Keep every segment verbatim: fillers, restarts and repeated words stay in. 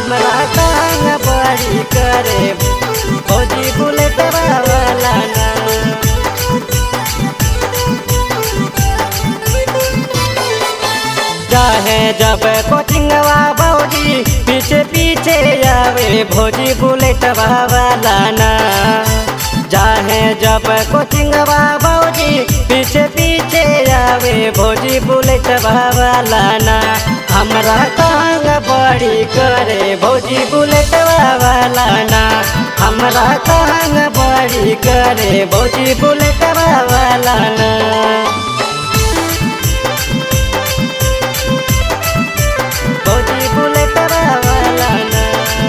हमरा तंग बड़ी करे भौजी बुलेट वाला ना। चाहे जब कोचिंगवा भौजी पीछे पीछे आवे भौजी बुलेट वाला ना। चाहे जब कोचिंगवा भौजी पीछे पीछे आवे भौजी बुलेट वाला ना। हमरा तंग बड़ी करे भौजी बुलेट वाला ना। हमरा तंग बड़ी करे भौजी बुलेट वाला ना। भौजी बुलेट वाला ना।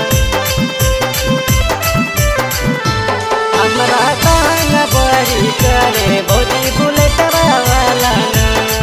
हमरा तंग बड़ी करे भौजी बुलेट वाला ना।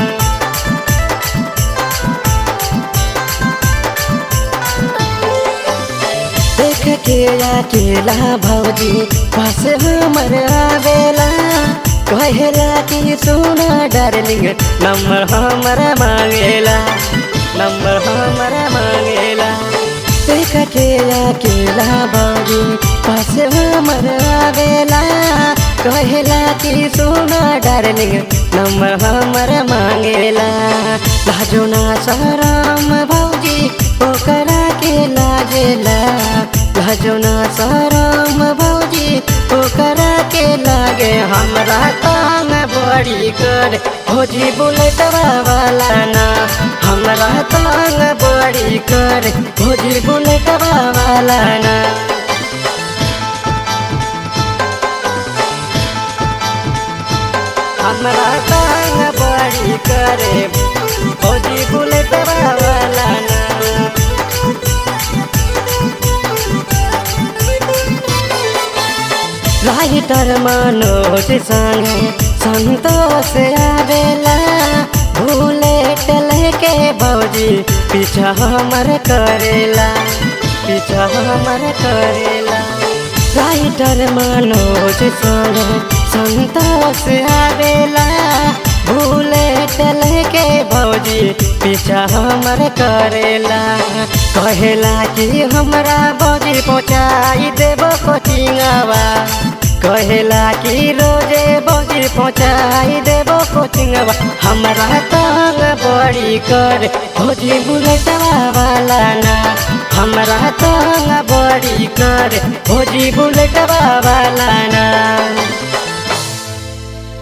देख के अकेला भौजी पास हमर आवेला कहेला कि सुना डार्लिंग नंबर हमरा मांगेला नंबर हमरा मांगेला। देख के अकेला भौजी पास हमर आवेला कहेला कि सुना डार्लिंग नंबर हमरा मांगेला। लाजो ना शरम भौजी ओकरा के लागेला। लाजो ना शरम भौजी ओकरा के लागे। हमरा तंग बड़ी करे भौजी बुलेट वाला ना। हमरा तंग बड़ी करे भौजी बुलेट वाला ना। हमरा तंग बड़ी करे भौजी बुलेट वाला ना। राइटर मनोज संगे संतोष आवेला बुलेट लेके भौजी पीछा हमर करेला पीछा हमर करेला। राइटर मनोज संगे संतोष आवेला बुलेट लेके भौजी पीछा हमर करेला। कहेला कि हमरा भौजी पहुँचाई देबो कोचिंगवा। कहेला कि रोजे भौजी पहुँचाई देबो कोचिंगवा। हमरा तंग बड़ी करे भौजी बुलेट वाला ना। हमरा तंग बड़ी करे भौजी बुलेट वाला ना।